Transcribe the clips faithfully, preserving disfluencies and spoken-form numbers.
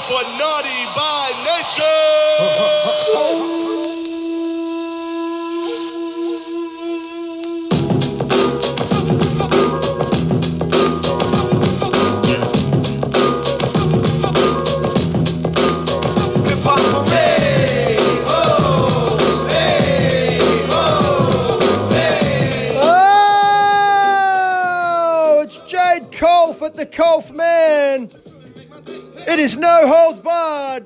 for Naughty by Nature. At the Kolf Man. It is no holds barred.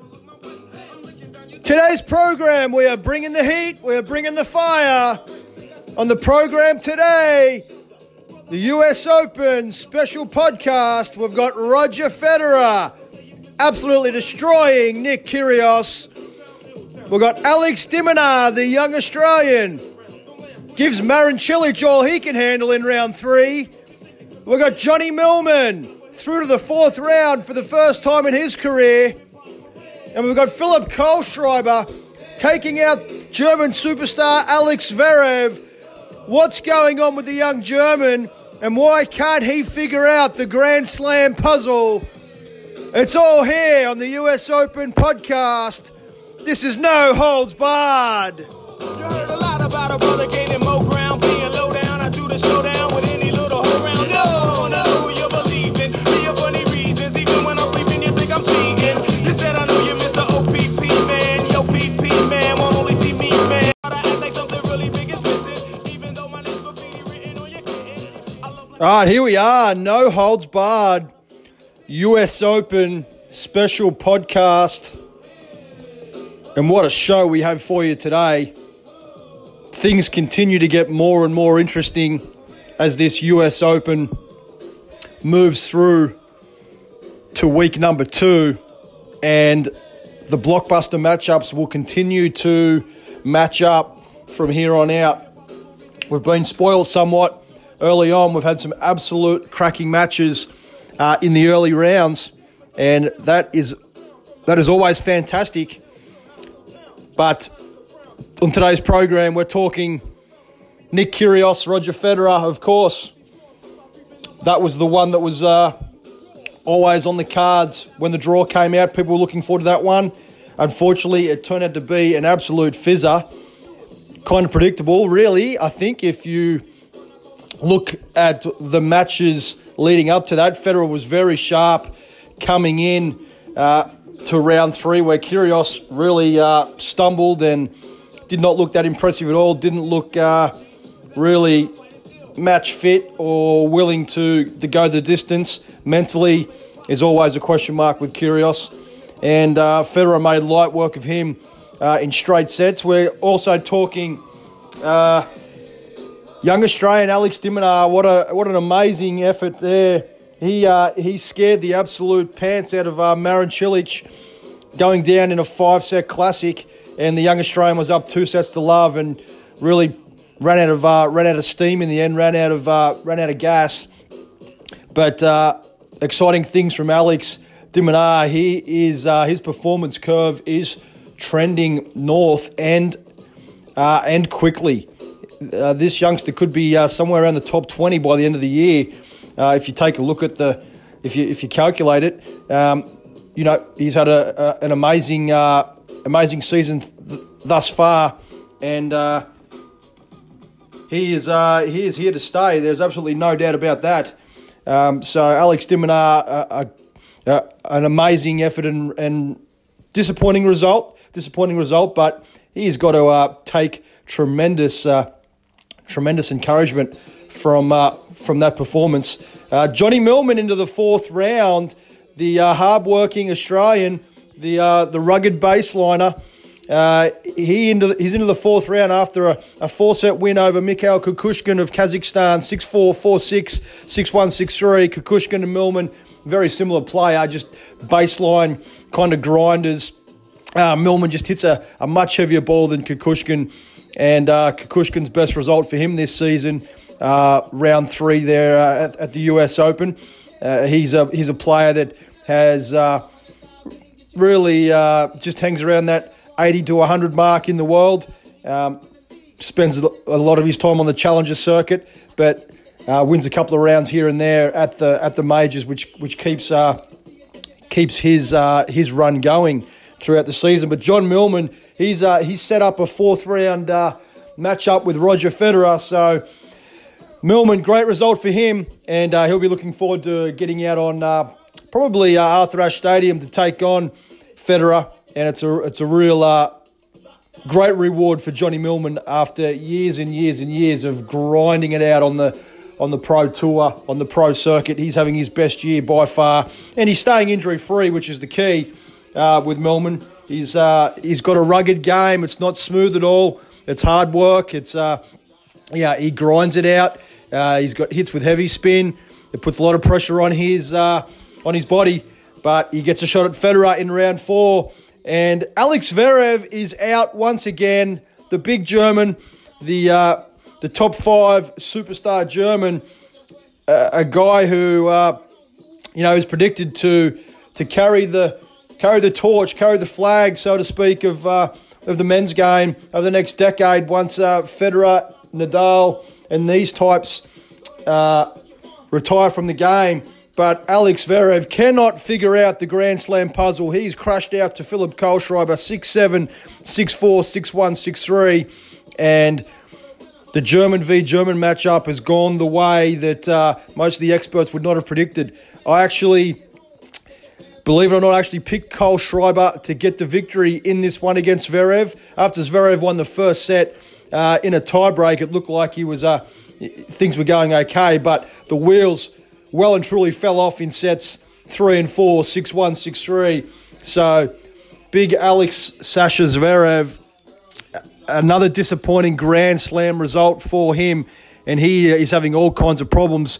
Today's program, we are bringing the heat, we are bringing the fire. On the program today, the U S Open special podcast, we've got Roger Federer absolutely destroying Nick Kyrgios. We've got Alex de Minaur, the young Australian, gives Marin Cilic all he can handle in round three. We've got Johnny Millman through to the fourth round for the first time in his career. And we've got Philip Kohlschreiber taking out German superstar Alex Zverev. What's going on with the young German and why can't he figure out the Grand Slam puzzle? It's all here on the U S Open podcast. This is No Holds Barred. You heard a lot about a brother gaining more ground, being low down. I do the showdown with any little whole round. No, no, who you believe in. Me for funny reasons, even when I'm sleeping, you think I'm cheating. You said I know you Mister O P P man, yo P P man, won't only see me man. I act like something really big is missing, even though my name's graffiti written on your kitten. All right, here we are, No Holds Barred, U S Open special podcast. And what a show we have for you today. Things continue to get more and more interesting as this U S Open moves through to week number two. And the blockbuster matchups will continue to match up from here on out. We've been spoiled somewhat early on. We've had some absolute cracking matches uh, in the early rounds. And that is that is always fantastic. But on today's program, we're talking Nick Kyrgios, Roger Federer, of course. That was the one that was uh, always on the cards when the draw came out. People were looking forward to that one. Unfortunately, it turned out to be an absolute fizzer. Kind of predictable, really. I think if you look at the matches leading up to that, Federer was very sharp coming in uh, to round three, where Kyrgios really uh, stumbled and did not look that impressive at all, didn't look uh, really match fit or willing to, to go the distance. Mentally is always a question mark with Kyrgios. And uh, Federer made light work of him uh, in straight sets. We're also talking uh, young Australian Alex de Minaur. What a what an amazing effort there. He uh, he scared the absolute pants out of uh, Marin Cilic going down in a five-set classic, and the young Australian was up two sets to love and really ran out of uh, ran out of steam in the end, ran out of uh, ran out of gas. But uh, exciting things from Alex de Minaur. He is uh, his performance curve is trending north and uh, and quickly. Uh, this youngster could be uh, somewhere around the top twenty by the end of the year. Uh, if you take a look at the, if you if you calculate it, um, you know he's had a, a an amazing uh, amazing season th- thus far, and uh, he is uh, he is here to stay. There's absolutely no doubt about that. Um, so Alex de Minaur, uh, uh, uh, an amazing effort and, and disappointing result, disappointing result, but he's got to uh, take tremendous uh, tremendous encouragement from uh, from that performance. Uh, Johnny Millman into the fourth round, the uh, hard-working Australian, the uh, the rugged baseliner. Uh, he into the, he's into the fourth round after a, a four-set win over Mikhail Kukushkin of Kazakhstan, six four, four six, six one, six three. Kukushkin and Millman, very similar player, just baseline kind of grinders. Uh, Millman just hits a, a much heavier ball than Kukushkin, and uh, Kukushkin's best result for him this season, uh, round three there uh, at, at the U S Open. Uh, he's a he's a player that has uh, really uh, just hangs around that eighty to one hundred mark in the world. Um, spends a lot of his time on the Challenger circuit, but uh, wins a couple of rounds here and there at the at the majors, which which keeps uh, keeps his uh, his run going throughout the season. But John Millman, he's uh, he's set up a fourth round uh, matchup with Roger Federer. So Millman, great result for him, and uh, he'll be looking forward to getting out on uh, probably uh, Arthur Ashe Stadium to take on Federer, and it's a it's a real uh, great reward for Johnny Millman after years and years and years of grinding it out on the on the pro tour, on the pro circuit. He's having his best year by far, and he's staying injury free, which is the key uh, with Millman. He's uh, he's got a rugged game. It's not smooth at all. It's hard work. It's uh, yeah, he grinds it out. Uh, he's got hits with heavy spin. It puts a lot of pressure on his uh, on his body, but he gets a shot at Federer in round four. And Alex Zverev is out once again. The big German, the uh, the top five superstar German, uh, a guy who uh, you know is predicted to to carry the carry the torch, carry the flag, so to speak, of uh, of the men's game over the next decade. Once uh, Federer, Nadal, and these types uh, retire from the game. But Alex Zverev cannot figure out the Grand Slam puzzle. He's crashed out to Philip Kohlschreiber six seven, six four, six one, six three. And the German v German matchup has gone the way that uh, most of the experts would not have predicted. I actually, believe it or not, actually picked Kohlschreiber to get the victory in this one against Zverev. After Zverev won the first set uh, in a tiebreak, it looked like he was uh, things were going okay, but the wheels well and truly fell off in sets three and four, six one, six three. So, big Alex Sasha Zverev, another disappointing Grand Slam result for him, and he is having all kinds of problems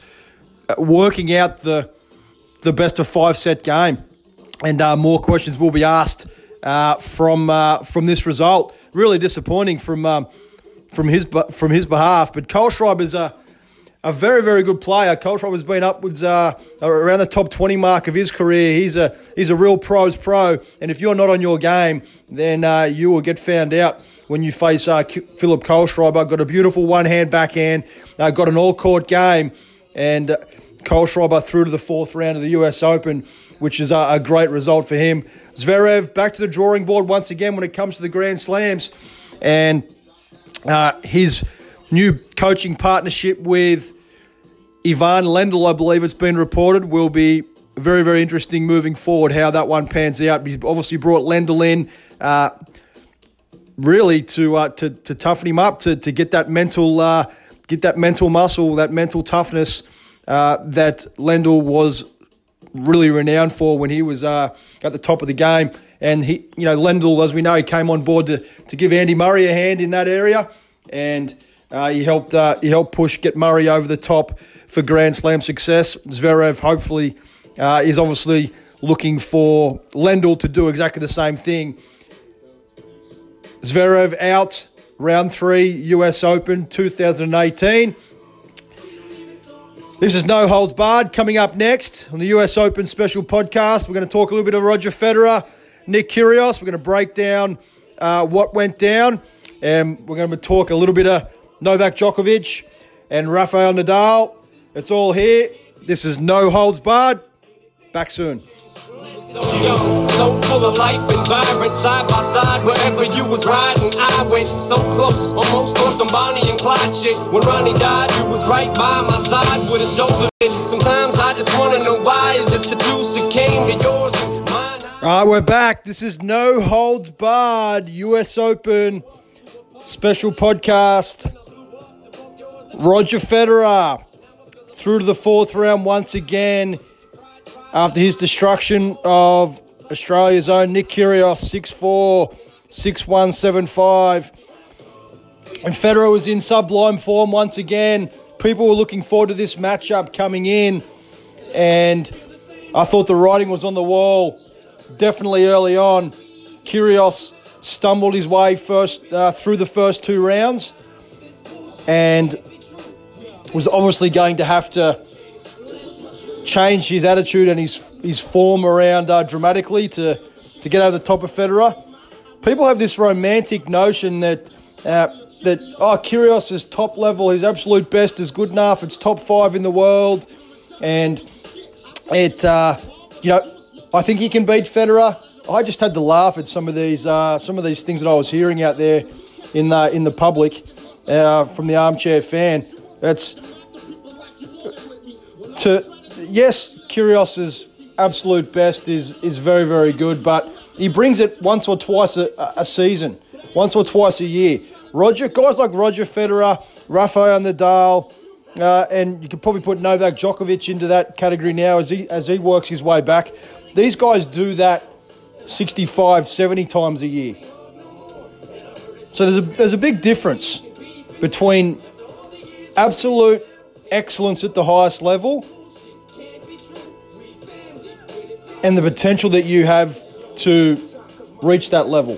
working out the the best of five set game. And uh, more questions will be asked uh, from uh, from this result. Really disappointing from um, from his from his behalf. But Kohlschreiber is a A very, very good player. Kohlschreiber's been upwards uh, around the top twenty mark of his career. He's a he's a real pro's pro. And if you're not on your game, then uh, you will get found out when you face uh, Philip Kohlschreiber. Got a beautiful one-hand backhand. Uh, got an all-court game. And uh, Kohlschreiber through to the fourth round of the U S Open, which is uh, a great result for him. Zverev back to the drawing board once again when it comes to the Grand Slams. And uh, his new coaching partnership with Ivan Lendl, I believe it's been reported, will be very, very interesting moving forward, how that one pans out. He's obviously brought Lendl in uh, really to, uh, to to toughen him up, to to get that mental uh, get that mental muscle, that mental toughness uh, that Lendl was really renowned for when he was uh, at the top of the game. And he, you know, Lendl, as we know, he came on board to to give Andy Murray a hand in that area, and Uh, he helped uh, he helped push, get Murray over the top for Grand Slam success. Zverev hopefully uh, is obviously looking for Lendl to do exactly the same thing. Zverev out, round three, U S Open two thousand eighteen. This is No Holds Barred. Coming up next on the U S Open special podcast, we're going to talk a little bit of Roger Federer, Nick Kyrgios. We're going to break down uh, what went down, and we're going to talk a little bit of Novak Djokovic and Rafael Nadal. It's all here. This is No Holds Barred. Back soon. Yo, so full of life and vibrant, side by side, wherever you was riding, I went so close, almost on some Bonnie and Clyde shit. When Ronnie died, you was right by my side with a shoulder. Sometimes I just wanna know why is it the deuce that came to yours and mine? All right, we're back. This is No Holds Barred, U S Open special podcast. Roger Federer through to the fourth round once again after his destruction of Australia's own Nick Kyrgios, six four, six one, seven five. And Federer was in sublime form once again. People were looking forward to this matchup coming in, and I thought the writing was on the wall definitely early on. Kyrgios stumbled his way first uh, through the first two rounds and was obviously going to have to change his attitude and his his form around uh, dramatically to, to get over the top of Federer. People have this romantic notion that uh, that oh, Kyrgios is top level, his absolute best is good enough, it's top five in the world, and it uh, you know I think he can beat Federer. I just had to laugh at some of these uh, some of these things that I was hearing out there in the, in the public uh, from the armchair fan. That's to yes, Kyrgios's absolute best is is very, very good, but he brings it once or twice a, a season, once or twice a year. Roger, guys like Roger Federer, Rafael Nadal, uh, and you could probably put Novak Djokovic into that category now as he as he works his way back. These guys do that sixty-five, seventy times a year. So there's a, there's a big difference between absolute excellence at the highest level and the potential that you have to reach that level.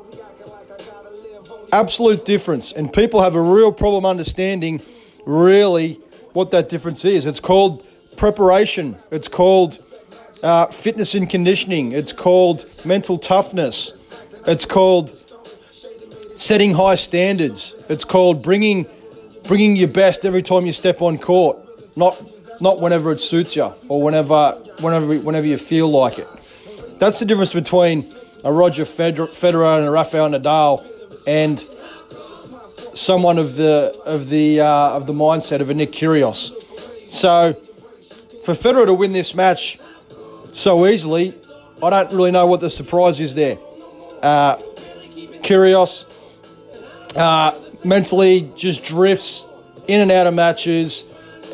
Absolute difference. And people have a real problem understanding really what that difference is. It's called preparation. It's called uh, fitness and conditioning. It's called mental toughness. It's called setting high standards. It's called bringing bringing your best every time you step on court, not not whenever it suits you or whenever whenever whenever you feel like it. That's the difference between a Roger Federer and a Rafael Nadal and someone of the of the uh, of the mindset of a Nick Kyrgios. So for Federer to win this match so easily, I don't really know what the surprise is there. Uh, Kyrgios uh, mentally just drifts in and out of matches,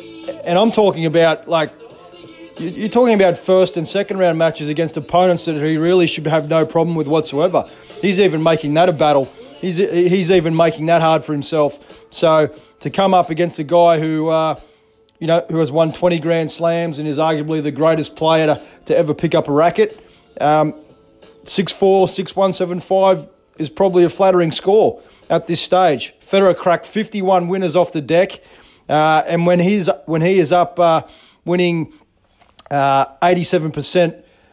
and I'm talking about like you're talking about first and second round matches against opponents that he really should have no problem with whatsoever. He's even making that a battle. He's he's even making that hard for himself. So to come up against a guy who, uh, you know, who has won twenty Grand Slams and is arguably the greatest player to, to ever pick up a racket, um, six four, six one, seven five is probably a flattering score at this stage. Federer cracked fifty-one winners off the deck, uh, and when he's when he is up uh, winning uh, eighty-seven percent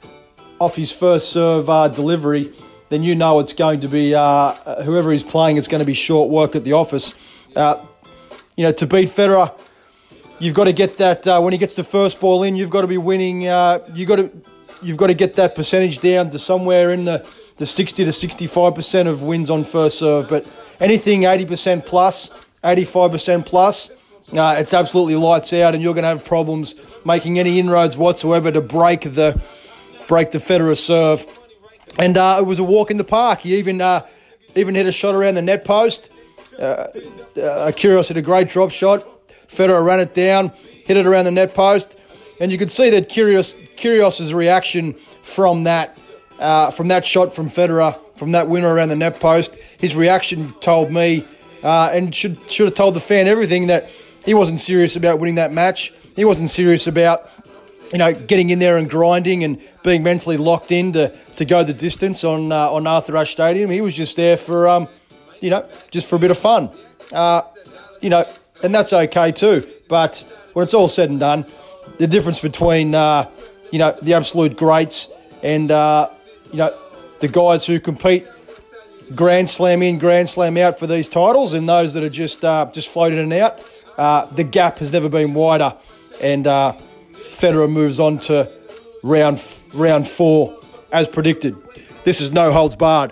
off his first serve uh, delivery, then you know it's going to be, uh, whoever he's playing, it's going to be short work at the office. Uh, you know, to beat Federer, you've got to get that, uh, when he gets the first ball in, you've got to be winning, uh, you've got to you've got to get that percentage down to somewhere in the, the sixty to sixty-five percent of wins on first serve. But anything eighty percent plus, eighty-five percent plus, uh, it's absolutely lights out, and you're going to have problems making any inroads whatsoever to break the, break the Federer serve. And uh, it was a walk in the park. He even uh, even hit a shot around the net post. Uh, uh, Kyrgios hit a great drop shot. Federer ran it down, hit it around the net post, and you could see that Kyrgios Kyrgios's reaction from that uh, from that shot from Federer, from that winner around the net post. His reaction told me, uh, and should should have told the fan everything, that he wasn't serious about winning that match. He wasn't serious about, you know, getting in there and grinding and being mentally locked in to, to go the distance on uh, on Arthur Ashe Stadium. He was just there for, um, you know, just for a bit of fun. Uh, you know, and that's okay too. But when it's all said and done, the difference between, uh, you know, the absolute greats and, uh, you know, the guys who compete Grand Slam in, Grand Slam out for these titles and those that are just, uh, just floating in and out, uh, the gap has never been wider. And uh, Federer moves on to round round four, as predicted. This is No Holds Barred.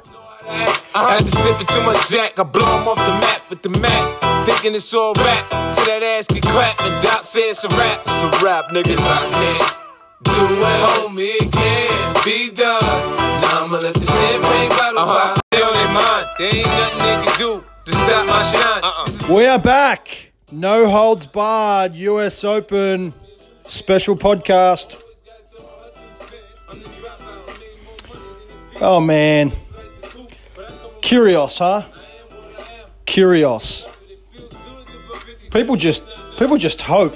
I had to sip it to my jack, I blow him off the map with the Mac, thinking it's all rap, till that ass get clapped, and Doc says it's a rap, it's a rap, nigga. If I can't do it, homie, it can't be done. Now I'ma let the champagne bottle uh-huh. pop. They on their mind, there ain't nothing they can do to stop my shine. Uh-uh. We are back. No Holds Barred, U S Open special podcast. Oh, man. Kyrgios, huh? Kyrgios. People just, people just hope.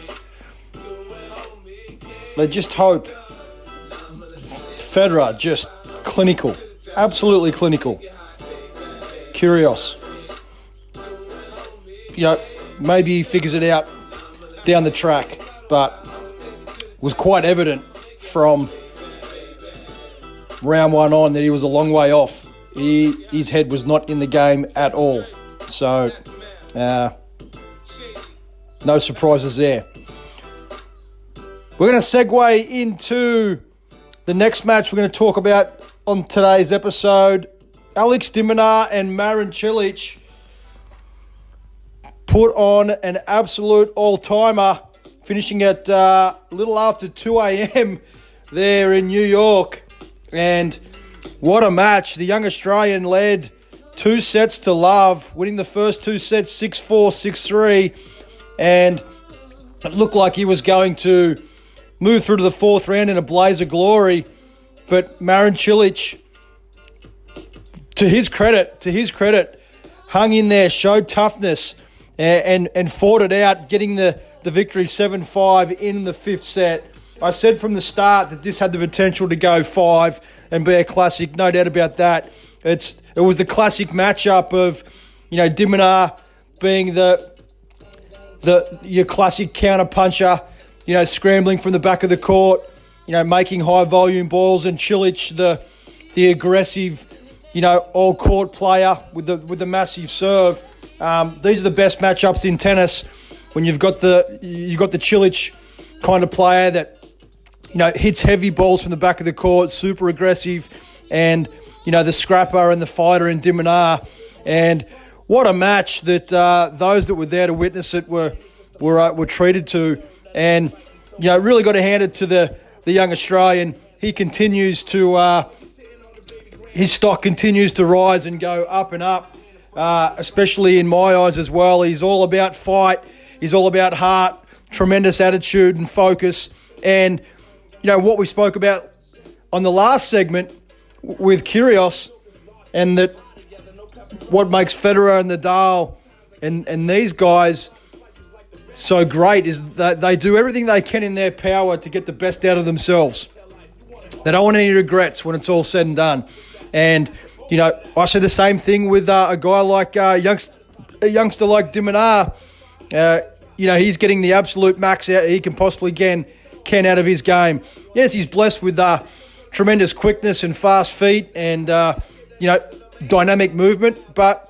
They just hope. Federer, just clinical. Absolutely clinical. Kyrgios. You know, maybe he figures it out down the track, but it was quite evident from round one on that he was a long way off. He, his head was not in the game at all. So, uh, no surprises there. We're going to segue into the next match we're going to talk about on today's episode, Alex de Minaur and Marin Cilic put on an absolute all-timer, finishing at uh, a little after two a.m. there in New York. And what a match. The young Australian led two sets to love, winning the first two sets six four, six three. And it looked like he was going to move through to the fourth round in a blaze of glory. But Marin Cilic, to his credit, to his credit, hung in there, showed toughness, and, and, and fought it out, getting the, the victory seven five in the fifth set. I said from the start that this had the potential to go five and be a classic, no doubt about that. It's It was the classic matchup of, you know, de Minaur being the, the your classic counter puncher, you know, scrambling from the back of the court, you know, making high volume balls, and Cilic, the the aggressive, you know, all court player with the with the massive serve. Um, these are the best matchups in tennis when you've got the you've got the Cilic kind of player that, you know, hits heavy balls from the back of the court, super aggressive, and, you know, the scrapper and the fighter in de Minaur. And what a match that uh, those that were there to witness it were were uh, were treated to. And, you know, really got to hand it to the, the young Australian. He continues to, uh, his stock continues to rise and go up and up, uh, especially in my eyes as well. He's all about fight. He's all about heart, tremendous attitude and focus. And, you know, what we spoke about on the last segment with Kyrgios, and that what makes Federer and Nadal and, and these guys so great is that they do everything they can in their power to get the best out of themselves. They don't want any regrets when it's all said and done. And, you know, I say the same thing with uh, a guy like uh, youngst- a youngster like de Minaur. Uh, you know, he's getting the absolute max out he can possibly can, can out of his game. Yes, he's blessed with uh, tremendous quickness and fast feet and, uh, you know, dynamic movement, but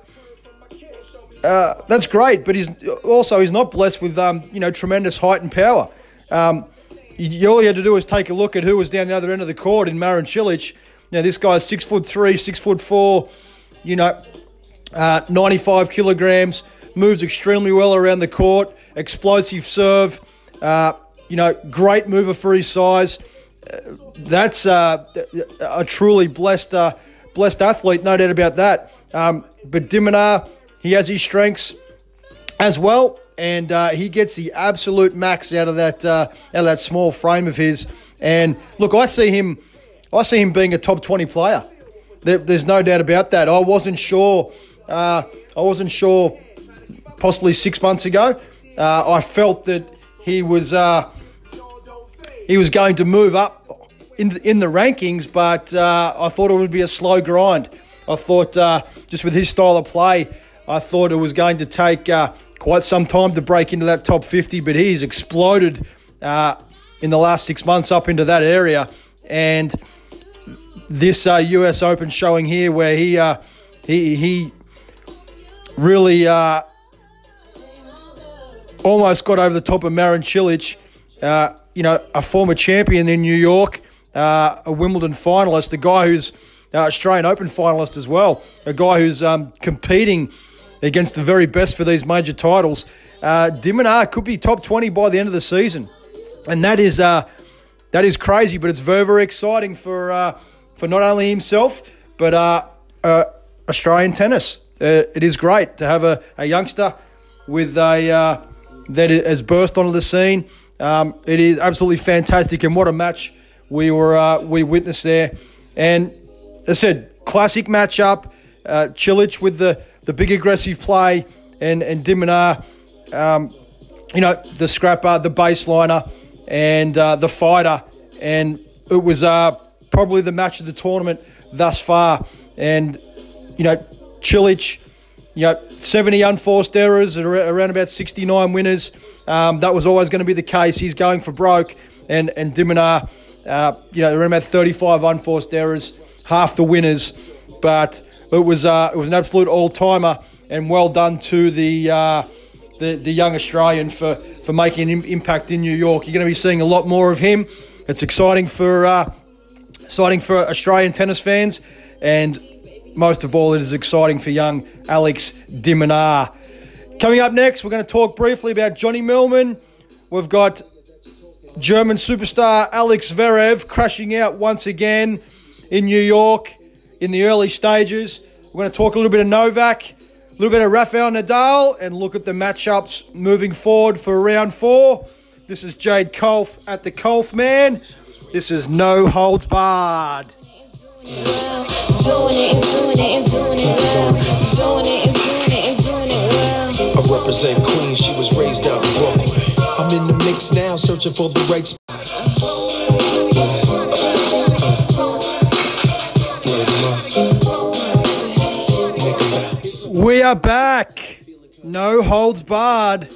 Uh, that's great, but he's also he's not blessed with um, you know, tremendous height and power. Um, you, all you had to do was take a look at who was down the other end of the court in Marin Cilic. Now this guy's six foot three, six foot four, you know, uh, ninety-five kilograms, moves extremely well around the court, explosive serve, uh, you know, great mover for his size. Uh, that's uh, a truly blessed uh, blessed athlete, no doubt about that. Um, but de Minaur, he has his strengths as well, and uh, he gets the absolute max out of that uh, out of that small frame of his. And look, I see him, I see him being a top twenty player. There, there's no doubt about that. I wasn't sure. Uh, I wasn't sure. Possibly six months ago, uh, I felt that he was uh, he was going to move up in the, in the rankings, but uh, I thought it would be a slow grind. I thought uh, just with his style of play, I thought it was going to take uh, quite some time to break into that top fifty, but he's exploded uh, in the last six months up into that area. And this uh, U S Open showing here, where he uh, he he really uh, almost got over the top of Marin Cilic, uh, you know, a former champion in New York, uh, a Wimbledon finalist, a guy who's uh, Australian Open finalist as well, a guy who's um, competing against the very best for these major titles. Uh, de Minaur could be top twenty by the end of the season, and that is uh, that is crazy. But it's very, very exciting for uh, for not only himself but uh, uh, Australian tennis. Uh, it is great to have a, a youngster with a uh, that has burst onto the scene. Um, it is absolutely fantastic, and what a match we were uh, we witnessed there. And as I said, classic matchup. Uh, Cilic with the, the big aggressive play, and and de Minaur, um, you know, the scrapper, the baseliner, and uh, the fighter. And it was uh, probably the match of the tournament thus far. And, you know, Cilic, you know, seventy unforced errors, around about sixty-nine winners. Um, that was always going to be the case. He's going for broke. And, and de Minaur, uh, you know, around about thirty-five unforced errors, half the winners. But it was uh, it was an absolute all-timer, and well done to the uh, the, the young Australian for, for making an impact in New York. You're going to be seeing a lot more of him. It's exciting for uh, Exciting for Australian tennis fans, and most of all, it is exciting for young Alex de Minaur. Coming up next, we're going to talk briefly about Johnny Millman. We've got German superstar Alex Zverev crashing out once again in New York in the early stages. We're going to talk a little bit of Novak, a little bit of Rafael Nadal, and look at the matchups moving forward for round four. This is Jade Kolf at the Kolf Man. This is No Holds Barred. Doing it and doing it and doing it well. Doing it and doing it and doing it well. I represent Queens, she was raised out in Brooklyn. I'm in the mix now, searching for the right spot. We are back. No Holds Barred.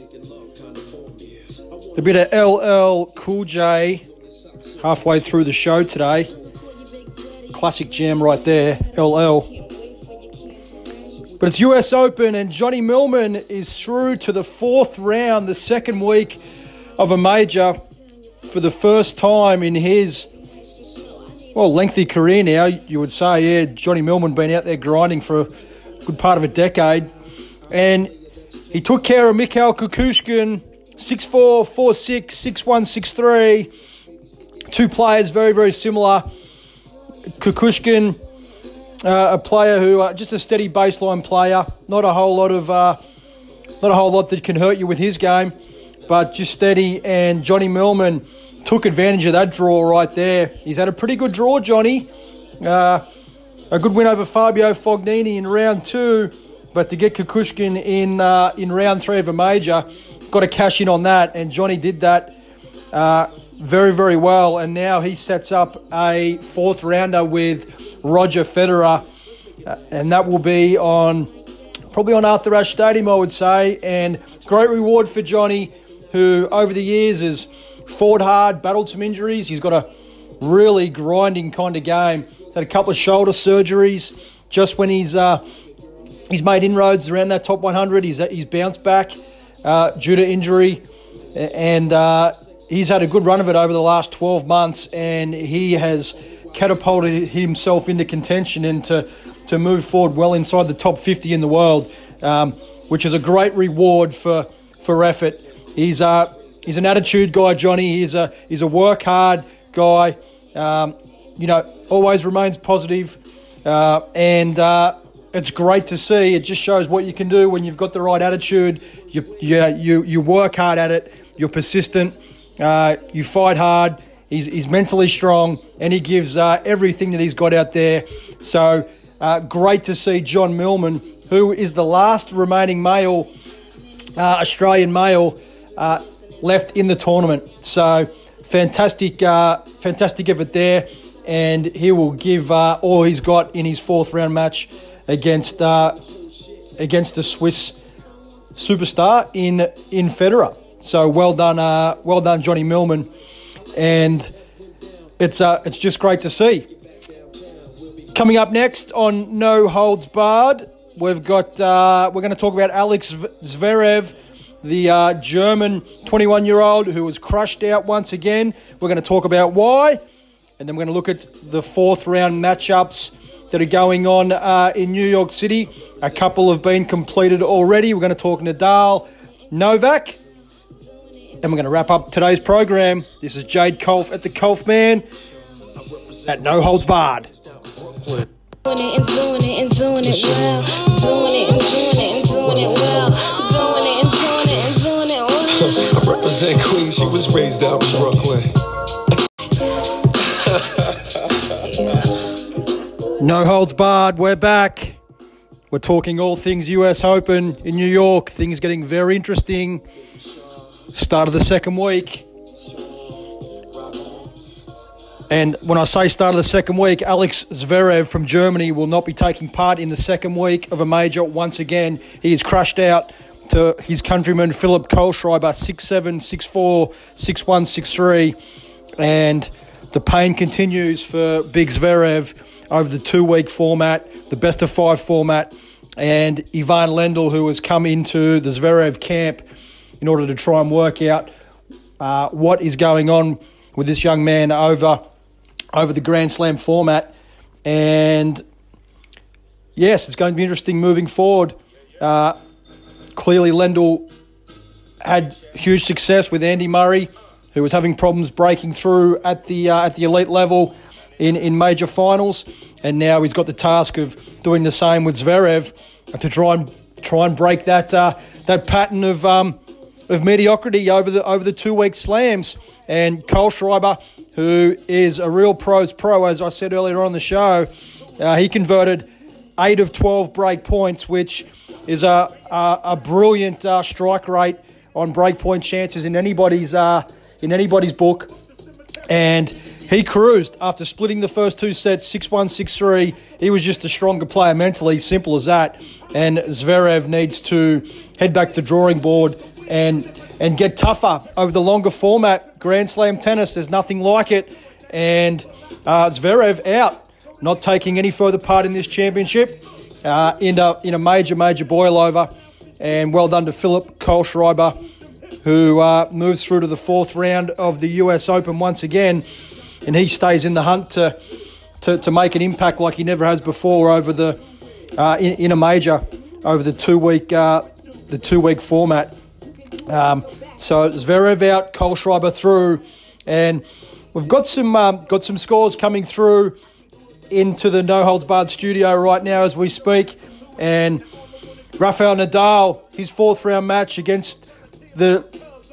A bit of L L Cool J halfway through the show today. Classic jam right there, L L. But it's U S Open, and Johnny Millman is through to the fourth round, the second week of a major for the first time in his, well, lengthy career now, you would say. Yeah, Johnny Millman been out there grinding for a good part of a decade. And he took care of Mikhail Kukushkin, six four, four six, six one, six three. Two players very, very similar. Kukushkin, uh, a player who, uh, just a steady baseline player, not a whole lot of, uh, not a whole lot that can hurt you with his game, but just steady. And Johnny Millman took advantage of that draw right there. He's had a pretty good draw, Johnny. Uh, a good win over Fabio Fognini in round two, but to get Kukushkin in uh, in round three of a major, got to cash in on that, and Johnny did that uh, very, very well. And now he sets up a fourth rounder with Roger Federer, uh, and that will be on probably on Arthur Ashe Stadium, I would say. And great reward for Johnny, who over the years has fought hard, battled some injuries. He's got a really grinding kind of game. He's had a couple of shoulder surgeries just when he's uh, he's made inroads around that top one hundred. He's he's bounced back uh, due to injury, and uh, he's had a good run of it over the last twelve months, and he has catapulted himself into contention and to, to move forward well inside the top fifty in the world, um, which is a great reward for for effort. He's uh, he's an attitude guy, Johnny. He's a he's a work hard guy. Um, you know, always remains positive, uh, and uh, it's great to see. It just shows what you can do when you've got the right attitude. You you you, you work hard at it. You're persistent. Uh, you fight hard. He's he's mentally strong, and he gives uh, everything that he's got out there. So uh, great to see John Millman, who is the last remaining male, uh, Australian male, uh, left in the tournament. So fantastic, uh, fantastic effort there, and he will give uh, all he's got in his fourth round match against uh, against a Swiss superstar in in Federer. So well done, uh, well done, Johnny Millman, and it's uh, it's just great to see. Coming up next on No Holds Barred, we've got uh, we're going to talk about Alex Zverev, the uh, German twenty-one-year-old who was crushed out once again. We're going to talk about why, and then we're going to look at the fourth round matchups that are going on uh, in New York City. A couple have been completed already. We're going to talk Nadal, Novak. And we're going to wrap up today's program. This is Jade Kolf at the Kolf Man at No Holds Barred. Doing it and doing it and doing it well. Doing it and doing it and doing it well. Doing it and doing it and doing it well. I represent Queens, she was raised out in Brooklyn. No Holds Barred, we're back. We're talking all things U S Open in New York. Things getting very interesting. Start of the second week. And when I say start of the second week, Alex Zverev from Germany will not be taking part in the second week of a major once again. He is crushed out to his countryman Philip Kohlschreiber, six seven, six four, six one, six three. And the pain continues for Big Zverev over the two-week format, the best-of-five format. And Ivan Lendl, who has come into the Zverev camp in order to try and work out uh, what is going on with this young man over over the Grand Slam format. And yes, it's going to be interesting moving forward. Uh, clearly, Lendl had huge success with Andy Murray, who was having problems breaking through at the uh, at the elite level in, in major finals, and now he's got the task of doing the same with Zverev to try and try and break that uh, that pattern of um, of mediocrity over the over the two week slams. And Kohlschreiber, who is a real pro's pro, as I said earlier on the show, uh, he converted eight of twelve break points, which is a a, a brilliant uh, strike rate on breakpoint chances in anybody's uh, in anybody's book. And he cruised after splitting the first two sets, six one, six three. He was just a stronger player mentally, simple as that. And Zverev needs to head back to the drawing board and and get tougher over the longer format. Grand Slam tennis, there's nothing like it. And uh, Zverev out, not taking any further part in this championship uh, in, a, in a major, major boil over. And well done to Philip Kohlschreiber, who uh, moves through to the fourth round of the U S Open once again. And he stays in the hunt to to, to make an impact like he never has before over the uh, in, in a major over the two week uh, the two week format. Um, so Zverev out, Kohlschreiber through, and we've got some um, got some scores coming through into the No Holds Barred studio right now as we speak. And Rafael Nadal, his fourth round match against the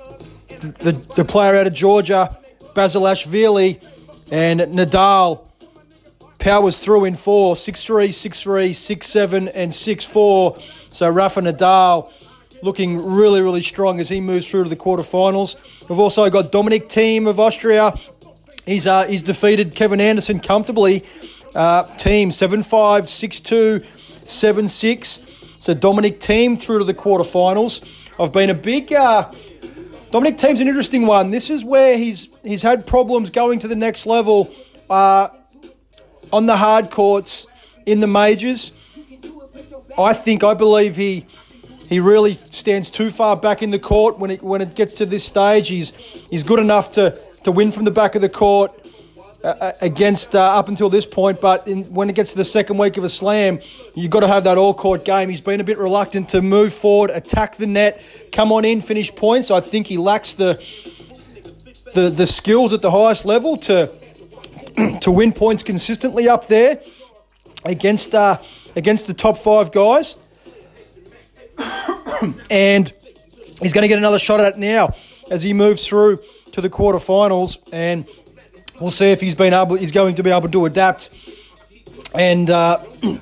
the, the player out of Georgia, Basilashvili, and Nadal powers through in four, six three, six three, six seven, and six four. So Rafa Nadal looking really, really strong as he moves through to the quarterfinals. We've also got Dominic Thiem of Austria. He's uh, he's defeated Kevin Anderson comfortably. Uh, Thiem seven five, six two, seven six. So Dominic Thiem through to the quarterfinals. I've been a big... Uh, Dominic Thiem's an interesting one. This is where he's he's had problems going to the next level uh, on the hard courts in the majors. I think, I believe he he really stands too far back in the court when it when it gets to this stage. He's he's good enough to, to win from the back of the court uh, against uh, up until this point, but in, when it gets to the second week of a slam, you've got to have that all-court game. He's been a bit reluctant to move forward, attack the net, come on in, finish points. I think he lacks the the the skills at the highest level to to win points consistently up there against uh, against the top five guys. And he's going to get another shot at it now as he moves through to the quarterfinals, and we'll see if he's been able he's going to be able to adapt and uh,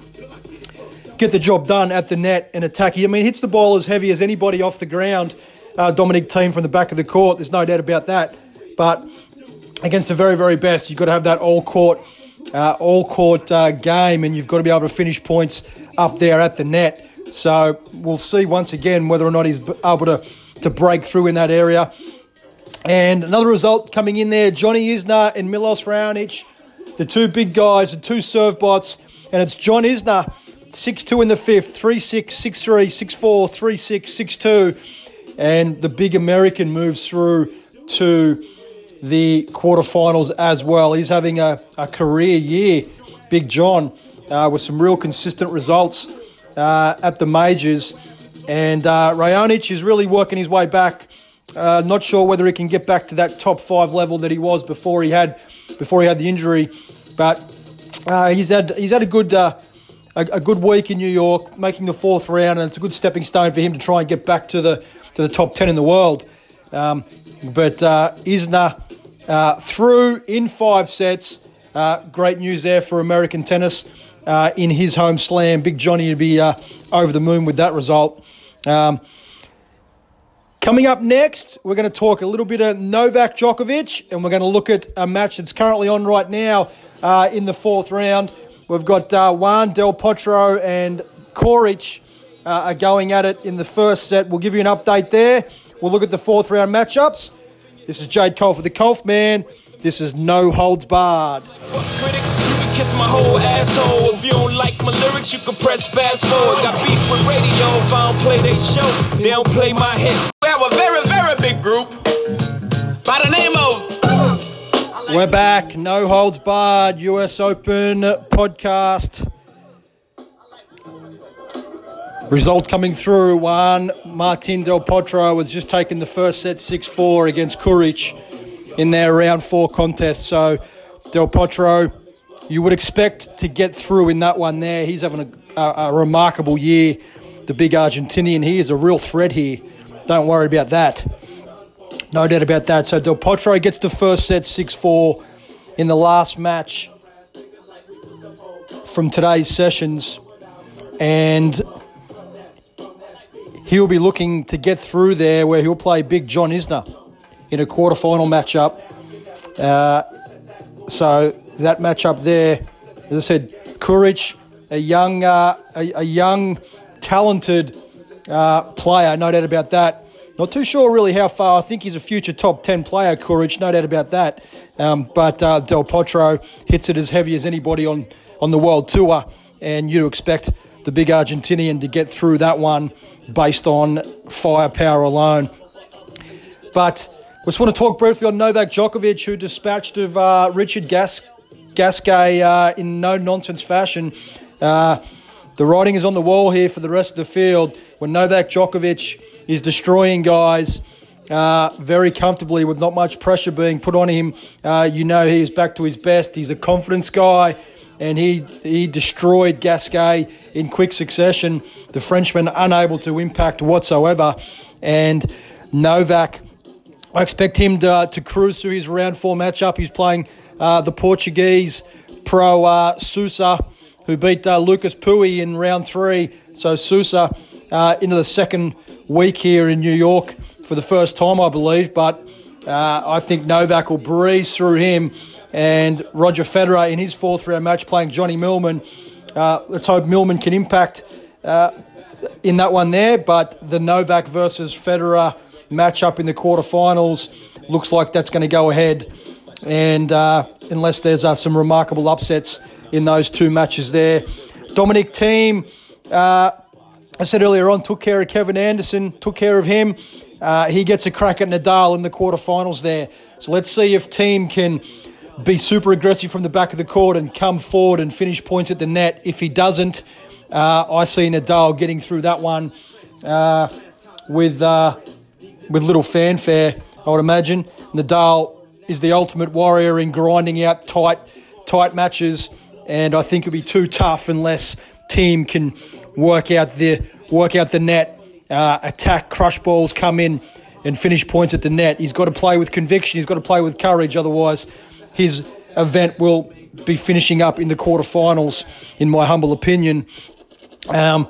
get the job done at the net and attack. I mean, he hits the ball as heavy as anybody off the ground. Uh, Dominic Thiem from the back of the court, there's no doubt about that. But against the very, very best, you've got to have that all-court uh, all-court uh, game, and you've got to be able to finish points up there at the net. So we'll see once again whether or not he's able to, to break through in that area. And another result coming in there, Johnny Isner and Milos Raonic, the two big guys, the two serve bots, and it's John Isner, six two in the fifth, three six, six three, six four, three six, six two, and the big American moves through to the quarterfinals as well. He's having a, a career year, Big John, uh, with some real consistent results uh, at the majors. And uh, Raonic is really working his way back. Uh, not sure whether he can get back to that top five level that he was before he had before he had the injury, but uh, he's had he's had a good uh, a, a good week in New York, making the fourth round, and it's a good stepping stone for him to try and get back to the to the top ten in the world. Um, but uh, Isner uh, through in five sets. Uh, great news there for American tennis uh, in his home slam. Big Johnny to be uh, over the moon with that result. Um, Coming up next, we're going to talk a little bit of Novak Djokovic, and we're going to look at a match that's currently on right now uh, in the fourth round. We've got uh, Juan Del Potro and Coric uh, are going at it in the first set. We'll give you an update there. We'll look at the fourth round matchups. This is Jade Cole for the Colf Man. This is No Holds Barred. Fuck critics, you can kiss my whole asshole. If you don't like my lyrics, you can press fast forward. Got beef with radio if I don't play they show. They don't play my hits. We have a very, very big group by the name of We're back. No Holds Barred U S Open podcast. Result coming through. One, Martin Del Potro has just taken the first set six four against Kuric in their round four contest. So Del Potro, you would expect to get through in that one there. He's having a, a, a remarkable year. The big Argentinian, he is a real threat here. Don't worry about that. No doubt about that. So Del Potro gets the first set six four in the last match from today's sessions. And he'll be looking to get through there where he'll play big John Isner in a quarterfinal matchup. Uh, so that matchup there, as I said, Kuric, a young, uh, a, a young, talented uh, player, no doubt about that. Not too sure really how far. I think he's a future top ten player, Kuric, no doubt about that. Um, but uh, Del Potro hits it as heavy as anybody on, on the World Tour, and you expect the big Argentinian to get through that one based on firepower alone. But I just want to talk briefly on Novak Djokovic, who dispatched of uh, Richard Gas- Gasquet uh, in no-nonsense fashion. Uh, the writing is on the wall here for the rest of the field. When Novak Djokovic is destroying guys uh, very comfortably with not much pressure being put on him, uh, you know he is back to his best. He's a confidence guy, and he he destroyed Gasquet in quick succession. The Frenchman unable to impact whatsoever. And Novak, I expect him to, to cruise through his round four matchup. He's playing uh, the Portuguese pro uh, Sousa, who beat uh, Lucas Pouille in round three. So Sousa uh, into the second week here in New York for the first time, I believe. But uh, I think Novak will breeze through him. And Roger Federer in his fourth round match playing Johnny Millman. Uh, let's hope Millman can impact uh, in that one there. But the Novak versus Federer matchup in the quarterfinals looks like that's going to go ahead. And uh, unless there's uh, some remarkable upsets in those two matches there. Dominic Thiem, uh, I said earlier on, took care of Kevin Anderson, took care of him. Uh, he gets a crack at Nadal in the quarterfinals there. So let's see if Thiem can be super aggressive from the back of the court and come forward and finish points at the net. If he doesn't, uh, I see Nadal getting through that one uh, with uh, with little fanfare, I would imagine. Nadal is the ultimate warrior in grinding out tight tight matches, and I think it'll be too tough unless Thiem can work out the work out the net, uh, attack, crush balls, come in and finish points at the net. He's got to play with conviction. He's got to play with courage. Otherwise, his event will be finishing up in the quarterfinals, in my humble opinion. Um,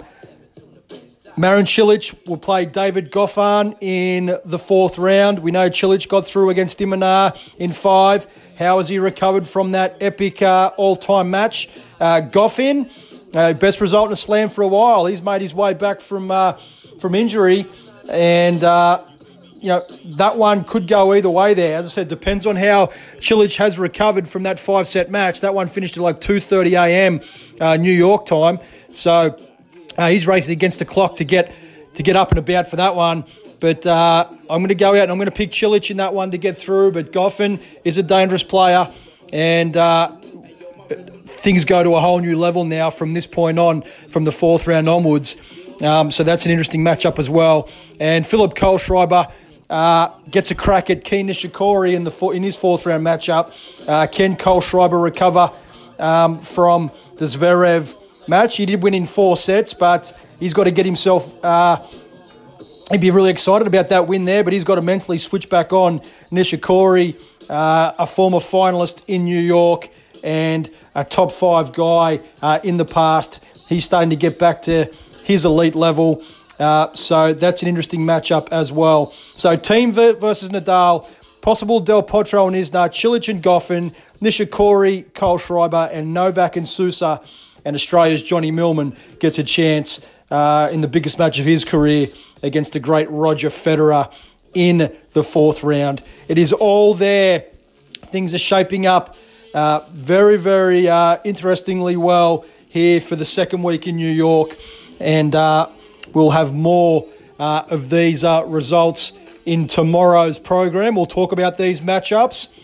Marin Cilic will play David Goffin in the fourth round. We know Cilic got through against Imanar in five. How has he recovered from that epic uh, all-time match? Uh, Goffin, uh, best result in a slam for a while. He's made his way back from uh, from injury, and uh, you know that one could go either way there. As I said, depends on how Cilic has recovered from that five-set match. That one finished at like two thirty a.m. Uh, New York time, so uh, he's racing against the clock to get to get up and about for that one. But uh, I'm going to go out and I'm going to pick Cilic in that one to get through. But Goffin is a dangerous player, and uh, things go to a whole new level now from this point on, from the fourth round onwards. Um, so that's an interesting matchup as well. And Philip Kohlschreiber uh, gets a crack at Ken Nishikori in the four, in his fourth round matchup. Uh, can Kohlschreiber recover um, from the Zverev match? He did win in four sets, but he's got to get himself. Uh, He'd be really excited about that win there, but he's got to mentally switch back on. Nishikori, uh, a former finalist in New York and a top five guy uh, in the past. He's starting to get back to his elite level. Uh, so that's an interesting matchup as well. So Thiem versus Nadal, possible Del Potro and Isner, Cilic and Goffin, Nishikori, Kohlschreiber, and Novak and Sousa. And Australia's Johnny Millman gets a chance uh, in the biggest match of his career against the great Roger Federer in the fourth round. It is all there. Things are shaping up uh, very, very uh, interestingly well here for the second week in New York. And uh, we'll have more uh, of these uh, results in tomorrow's program. We'll talk about these matchups.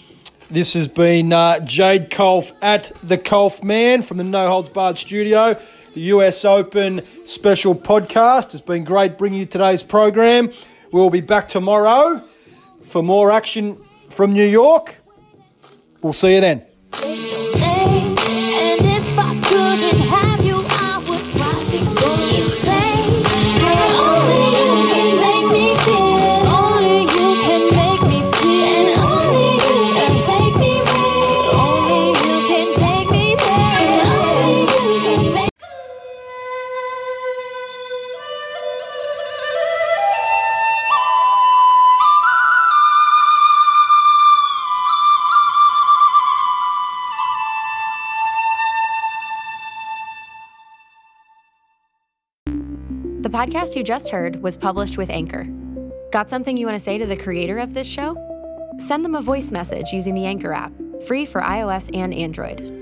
This has been uh, Jade Kolf at the Kolf Man from the No Holds Barred studio. The U S Open special podcast. It's been great bringing you today's program. We'll be back tomorrow for more action from New York. We'll see you then. And if I couldn't have you, I would probably go insane. Girl, only you can make me feel. Only you can make me feel. And only you can take me where. Only you can take me there. And only you can make The podcast you just heard was published with Anchor. Got something you want to say to the creator of this show? Send them a voice message using the Anchor app, free for iOS and Android.